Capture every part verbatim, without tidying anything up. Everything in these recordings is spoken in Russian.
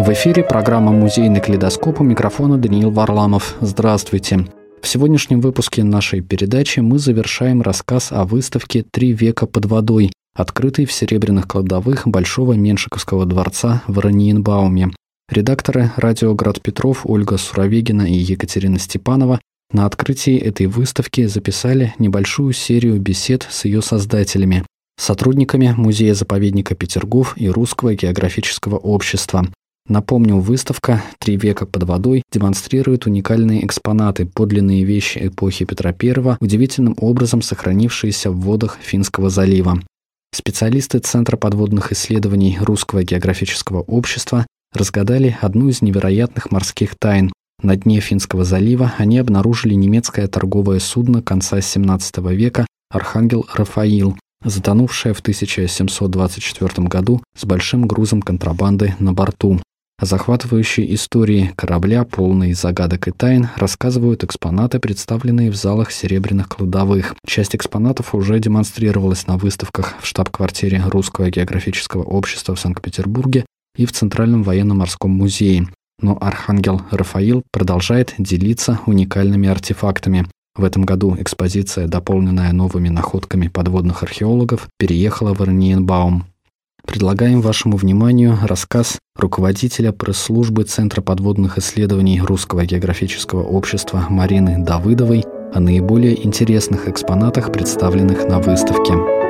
В эфире программа «Музейный калейдоскоп», у микрофона Даниил Варламов. Здравствуйте. В сегодняшнем выпуске нашей передачи мы завершаем рассказ о выставке «Три века под водой», открытой в серебряных кладовых Большого Меншиковского дворца в Ораниенбауме. Редакторы «Радио Град Петров» Ольга Суровегина и Екатерина Степанова на открытии этой выставки записали небольшую серию бесед с ее создателями, сотрудниками Музея-заповедника Петергоф и Русского географического общества. Напомню, выставка «Три века под водой» демонстрирует уникальные экспонаты, подлинные вещи эпохи Петра Первого, удивительным образом сохранившиеся в водах Финского залива. Специалисты Центра подводных исследований Русского географического общества разгадали одну из невероятных морских тайн. На дне Финского залива они обнаружили немецкое торговое судно конца семнадцатого века «Архангел Рафаил», затонувшее в тысяча семьсот двадцать четвёртом году с большим грузом контрабанды на борту. О захватывающей истории корабля, полной загадок и тайн, рассказывают экспонаты, представленные в залах серебряных кладовых. Часть экспонатов уже демонстрировалась на выставках в штаб-квартире Русского географического общества в Санкт-Петербурге и в Центральном военно-морском музее. Но Архангел Рафаил продолжает делиться уникальными артефактами. В этом году экспозиция, дополненная новыми находками подводных археологов, переехала в Ораниенбаум. Предлагаем вашему вниманию рассказ руководителя пресс-службы Центра подводных исследований Русского географического общества Марины Давыдовой о наиболее интересных экспонатах, представленных на выставке.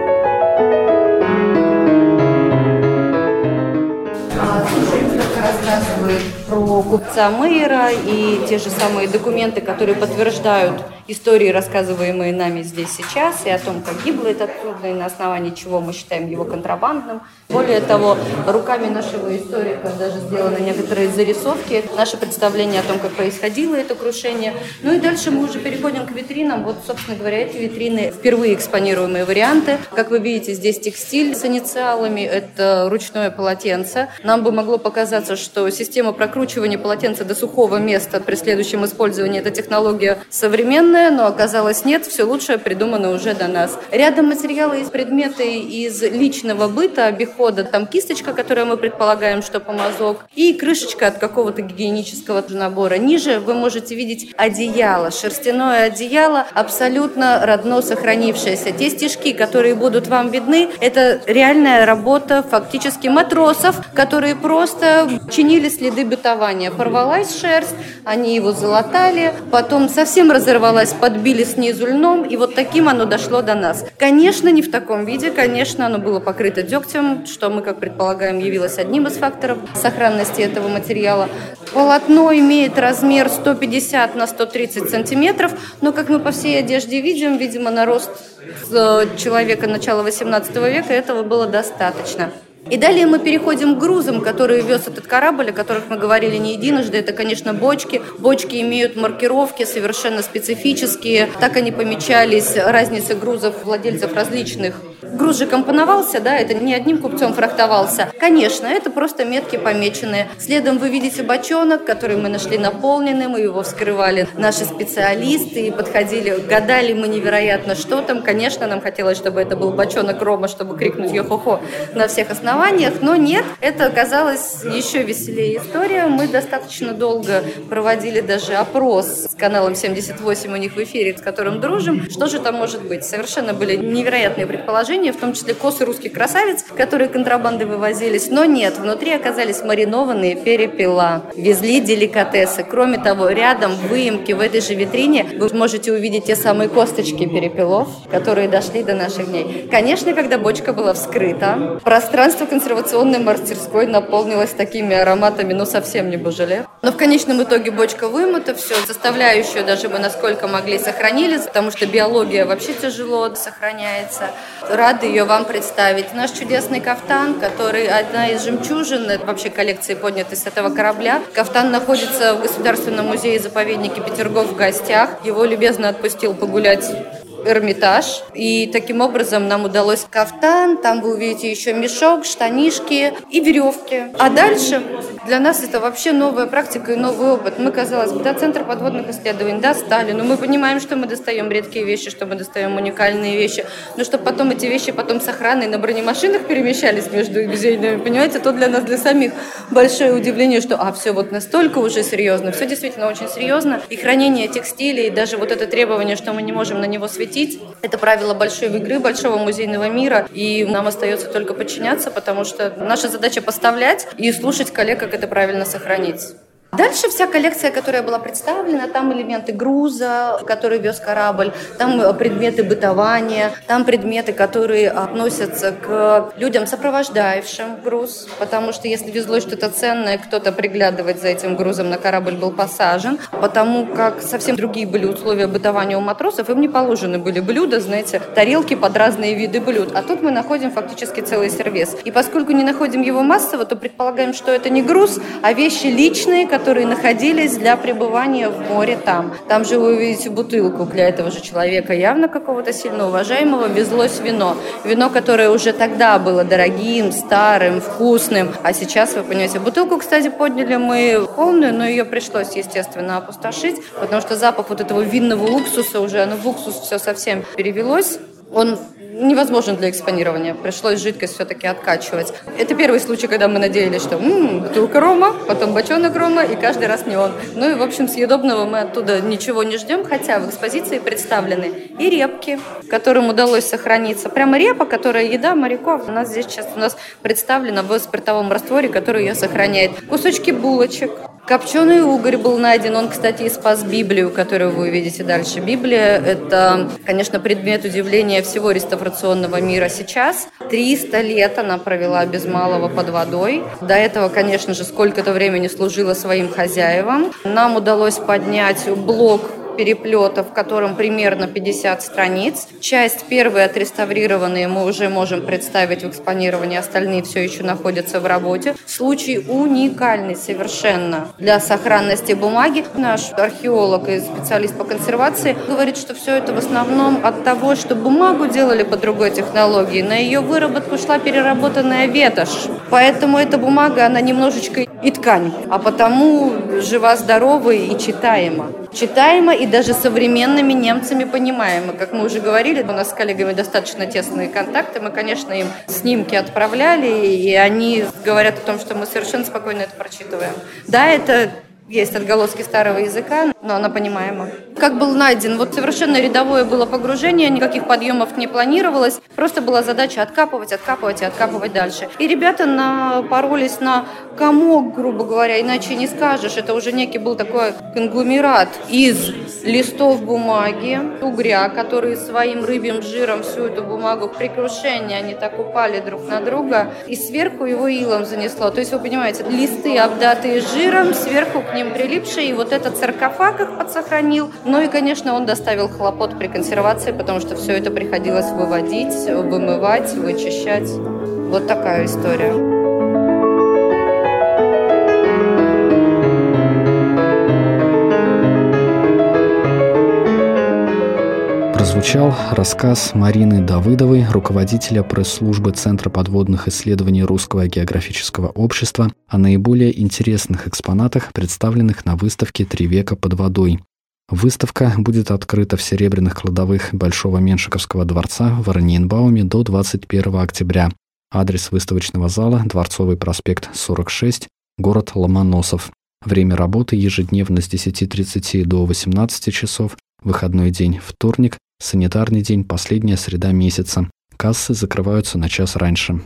Рассказывает про купца Мейера и те же самые документы, которые подтверждают истории, рассказываемые нами здесь сейчас, и о том, как гибло это судно, и на основании чего мы считаем его контрабандным. Более того, руками нашего историка даже сделаны некоторые зарисовки, наше представление о том, как происходило это крушение. Ну и дальше мы уже переходим к витринам. Вот, собственно говоря, эти витрины впервые экспонируемые варианты. Как вы видите, здесь текстиль с инициалами, это ручное полотенце. Нам бы могло показаться, что система прокручивания полотенца до сухого места при следующем использовании — это технология современная, но оказалось нет, все лучшее придумано уже до нас. Рядом материалы и предметы из личного быта, обихода, там кисточка, которую мы предполагаем, что помазок, и крышечка от какого-то гигиенического набора. Ниже вы можете видеть одеяло, шерстяное одеяло, абсолютно родно сохранившееся. Те стежки, которые будут вам видны, это реальная работа фактически матросов, которые просто чинили следы бытования. Порвалась шерсть, они его залатали, потом совсем разорвалась, подбили снизу льном, и вот таким оно дошло до нас. Конечно, не в таком виде, конечно, оно было покрыто дегтем, что мы, как предполагаем, явилось одним из факторов сохранности этого материала. Полотно имеет размер сто пятьдесят на сто тридцать сантиметров, но, как мы по всей одежде видим, видимо, на рост человека начала восемнадцатого века этого было достаточно. И далее мы переходим к грузам, которые вез этот корабль, о которых мы говорили не единожды. Это, конечно, бочки. Бочки имеют маркировки совершенно специфические. Так они помечались, разница грузов владельцев различных. Груз же компоновался, да, это не одним купцом фрахтовался. Конечно, это просто метки помеченные. Следом вы видите бочонок, который мы нашли наполненным, мы его вскрывали наши специалисты и подходили, гадали мы невероятно, что там. Конечно, нам хотелось, чтобы это был бочонок рома, чтобы крикнуть «Йо-хо-хо» на всех основаниях, но нет, это оказалась еще веселее история. Мы достаточно долго проводили даже опрос с каналом семьдесят восемь у них в эфире, с которым дружим. Что же там может быть? Совершенно были невероятные предположения, в том числе косы русских красавиц, которые контрабандой вывозились. Но нет, внутри оказались маринованные перепела. Везли деликатесы. Кроме того, рядом в выемке в этой же витрине вы можете увидеть те самые косточки перепелов, которые дошли до наших дней. Конечно, когда бочка была вскрыта, пространство консервационной мастерской наполнилось такими ароматами, ну совсем не божеле. Но в конечном итоге бочка вымыта, все, составляющую даже мы насколько могли сохранили, потому что биология вообще тяжело сохраняется. Рады ее вам представить. Наш чудесный кафтан, который одна из жемчужин, это вообще коллекции, поднятой с этого корабля. Кафтан находится в Государственном музее-заповеднике Петергоф в гостях. Его любезно отпустил погулять Эрмитаж. И таким образом нам удалось кафтан, там вы увидите еще мешок, штанишки и веревки. А дальше для нас это вообще новая практика и новый опыт. Мы, казалось бы, да, Центр подводных исследований достали, но мы понимаем, что мы достаем редкие вещи, что мы достаем уникальные вещи, но чтобы потом эти вещи потом с охраной на бронемашинах перемещались между музейными, понимаете, то для нас, для самих большое удивление, что а, все вот настолько уже серьезно, все действительно очень серьезно, и хранение текстиля, и даже вот это требование, что мы не можем на него светить, это правило большой игры, большого музейного мира, и нам остается только подчиняться, потому что наша задача поставлять и слушать коллег, как это правильно сохранить. Дальше вся коллекция, которая была представлена, там элементы груза, который вез корабль, там предметы бытования, там предметы, которые относятся к людям, сопровождающим груз, потому что если везло что-то ценное, кто-то приглядывать за этим грузом на корабль был посажен, потому как совсем другие были условия бытования у матросов, им не положены были блюда, знаете, тарелки под разные виды блюд, а тут мы находим фактически целый сервиз. И поскольку не находим его массово, то предполагаем, что это не груз, а вещи личные, которые которые находились для пребывания в море там. Там же вы увидите бутылку для этого же человека, явно какого-то сильно уважаемого, везлось вино. Вино, которое уже тогда было дорогим, старым, вкусным, а сейчас, вы понимаете, бутылку, кстати, подняли мы полную, но ее пришлось, естественно, опустошить, потому что запах вот этого винного уксуса уже, оно в уксус все совсем перевелось. Он невозможен для экспонирования. Пришлось жидкость все-таки откачивать. Это первый случай, когда мы надеялись, что м-м, бутылка рома, потом бочонок рома, и каждый раз не он. Ну и, в общем, съедобного мы оттуда ничего не ждем, хотя в экспозиции представлены и репки, которым удалось сохраниться. Прямо репа, которая еда моряков. У нас здесь сейчас у нас представлена в спиртовом растворе, который ее сохраняет. Кусочки булочек. Копченый угорь был найден, он, кстати, и спас Библию, которую вы увидите дальше. Библия – это, конечно, предмет удивления всего реставрационного мира сейчас. триста лет она провела без малого под водой. До этого, конечно же, сколько-то времени служила своим хозяевам. Нам удалось поднять блок переплета, в котором примерно пятьдесят страниц. Часть первые отреставрированные мы уже можем представить в экспонировании, остальные все еще находятся в работе. Случай уникальный совершенно для сохранности бумаги. Наш археолог и специалист по консервации говорит, что все это в основном от того, что бумагу делали по другой технологии. На ее выработку шла переработанная ветошь. Поэтому эта бумага, она немножечко и ткань, а потому жива-здорова и читаема. Читаемо и даже современными немцами понимаемо. Как мы уже говорили, у нас с коллегами достаточно тесные контакты. Мы, конечно, им снимки отправляли, и они говорят о том, что мы совершенно спокойно это прочитываем. Да, это есть отголоски старого языка, но она понимаема. Как был найден? Вот совершенно рядовое было погружение, никаких подъемов не планировалось. Просто была задача откапывать, откапывать и откапывать дальше. И ребята напоролись на комок, грубо говоря, иначе не скажешь. Это уже некий был такой конгломерат из листов бумаги, угря, которые своим рыбьим жиром всю эту бумагу при крушении, они так упали друг на друга, и сверху его илом занесло. То есть, вы понимаете, листы, обдатые жиром, сверху к ним прилипшие, и вот этот саркофаг их подсохранил. Ну и, конечно, он доставил хлопот при консервации, потому что все это приходилось выводить, вымывать, вычищать. Вот такая история. Прозвучал рассказ Марины Давыдовой, руководителя пресс-службы Центра подводных исследований Русского географического общества, о наиболее интересных экспонатах, представленных на выставке «Три века под водой». Выставка будет открыта в серебряных кладовых Большого Меншиковского дворца в Ораниенбауме до двадцать первого октября. Адрес выставочного зала – Дворцовый проспект, сорок шесть, город Ломоносов. Время работы ежедневно с десяти тридцати до восемнадцати часов, выходной день – вторник, санитарный день – последняя среда месяца. Кассы закрываются на час раньше.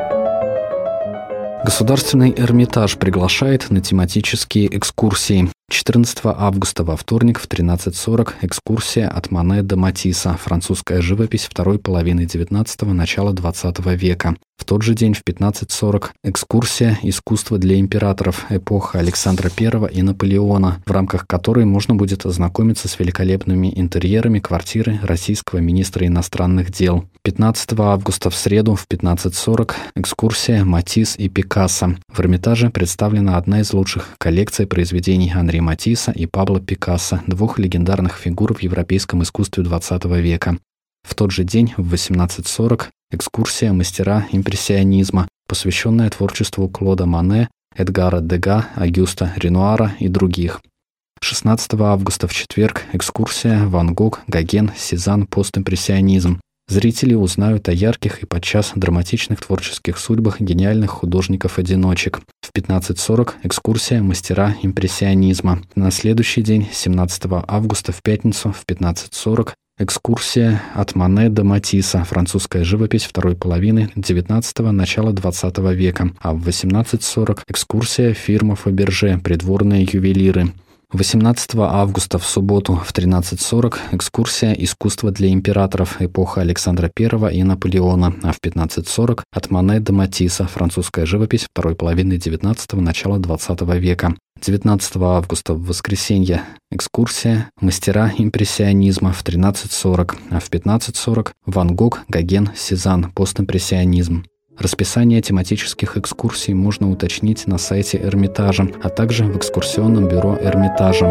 Государственный Эрмитаж приглашает на тематические экскурсии. четырнадцатого августа во вторник в тринадцать сорок экскурсия от Мане до Матисса, французская живопись второй половины девятнадцатого – начала двадцатого века. В тот же день в пятнадцать сорок экскурсия «Искусство для императоров. Эпоха Александра Первого и Наполеона», в рамках которой можно будет ознакомиться с великолепными интерьерами квартиры российского министра иностранных дел. пятнадцатого августа в среду в пятнадцать сорок экскурсия «Матисс и Пикассо». В Эрмитаже представлена одна из лучших коллекций произведений Анри Матисса и Пабло Пикассо, двух легендарных фигур в европейском искусстве двадцатого века. В тот же день в восемнадцать сорок экскурсия «Мастера импрессионизма», посвященная творчеству Клода Мане, Эдгара Дега, Агюста Ренуара и других. шестнадцатого августа в четверг экскурсия «Ван Гог, Гоген, Сезанн, постимпрессионизм». Зрители узнают о ярких и подчас драматичных творческих судьбах гениальных художников-одиночек. В пятнадцать сорок экскурсия «Мастера импрессионизма». На следующий день, семнадцатого августа в пятницу в пятнадцать сорок экскурсия от Мане до Матисса, французская живопись второй половины девятнадцатого – начала двадцатого века, а в восемнадцать сорок экскурсия фирма Фаберже, придворные ювелиры. восемнадцатого августа в субботу в тринадцать сорок экскурсия «Искусство для императоров. Эпоха Александра Первого и Наполеона», а в пятнадцать сорок от Мане до Матисса, французская живопись второй половины девятнадцатого – начала двадцатого века. девятнадцатого августа в воскресенье экскурсия «Мастера импрессионизма» в тринадцать сорок, а в пятнадцать сорок Ван Гог, Гоген, Сезанн, постимпрессионизм. Расписание тематических экскурсий можно уточнить на сайте Эрмитажа, а также в экскурсионном бюро Эрмитажа.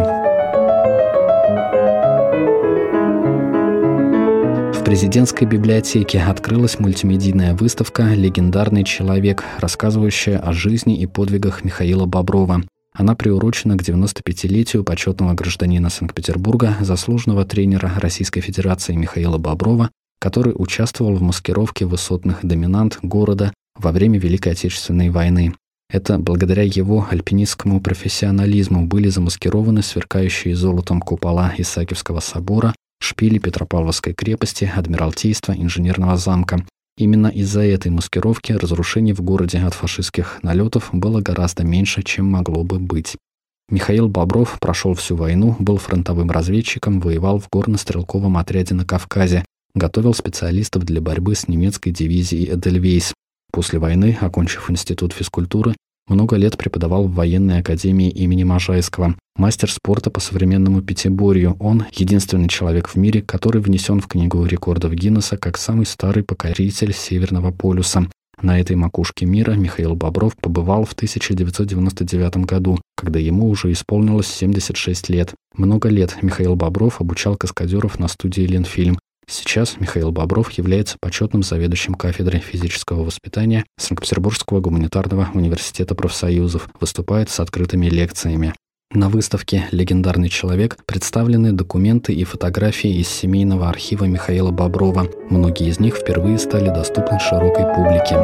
В президентской библиотеке открылась мультимедийная выставка «Легендарный человек», рассказывающая о жизни и подвигах Михаила Боброва. Она приурочена к девяностопятилетию почетного гражданина Санкт-Петербурга, заслуженного тренера Российской Федерации Михаила Боброва, который участвовал в маскировке высотных доминант города во время Великой Отечественной войны. Это благодаря его альпинистскому профессионализму были замаскированы сверкающие золотом купола Исаакиевского собора, шпили Петропавловской крепости, Адмиралтейства, Инженерного замка. Именно из-за этой маскировки разрушений в городе от фашистских налетов было гораздо меньше, чем могло бы быть. Михаил Бобров прошел всю войну, был фронтовым разведчиком, воевал в горно-стрелковом отряде на Кавказе, готовил специалистов для борьбы с немецкой дивизией «Эдельвейс». После войны, окончив институт физкультуры, много лет преподавал в военной академии имени Можайского. Мастер спорта по современному пятиборью, он единственный человек в мире, который внесен в Книгу рекордов Гиннесса как самый старый покоритель Северного полюса. На этой макушке мира Михаил Бобров побывал в тысяча девятьсот девяносто девятом году, когда ему уже исполнилось семьдесят шесть лет. Много лет Михаил Бобров обучал каскадеров на студии «Ленфильм». Сейчас Михаил Бобров является почетным заведующим кафедрой физического воспитания Санкт-Петербургского гуманитарного университета профсоюзов, выступает с открытыми лекциями. На выставке «Легендарный человек» представлены документы и фотографии из семейного архива Михаила Боброва. Многие из них впервые стали доступны широкой публике.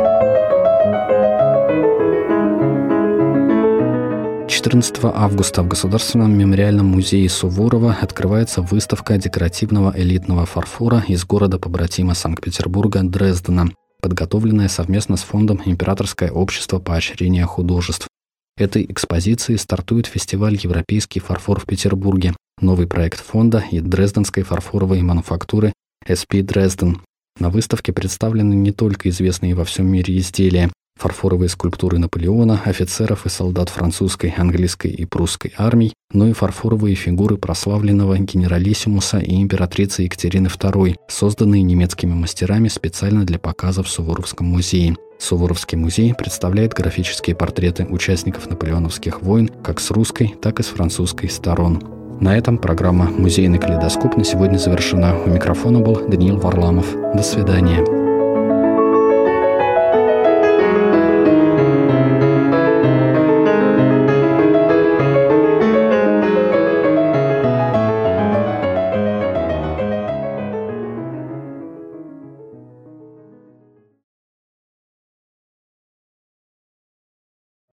четырнадцатого августа в Государственном мемориальном музее Суворова открывается выставка декоративного элитного фарфора из города-побратима Санкт-Петербурга Дрездена, подготовленная совместно с фондом «Императорское общество поощрения художеств». Этой экспозиции стартует фестиваль «Европейский фарфор» в Петербурге, новый проект фонда и дрезденской фарфоровой мануфактуры эс пи Дрезден. На выставке представлены не только известные во всем мире изделия, фарфоровые скульптуры Наполеона, офицеров и солдат французской, английской и прусской армий, но и фарфоровые фигуры прославленного генералиссимуса и императрицы Екатерины второй, созданные немецкими мастерами специально для показа в Суворовском музее. Суворовский музей представляет графические портреты участников наполеоновских войн как с русской, так и с французской сторон. На этом программа «Музейный калейдоскоп» на сегодня завершена. У микрофона был Даниил Варламов. До свидания.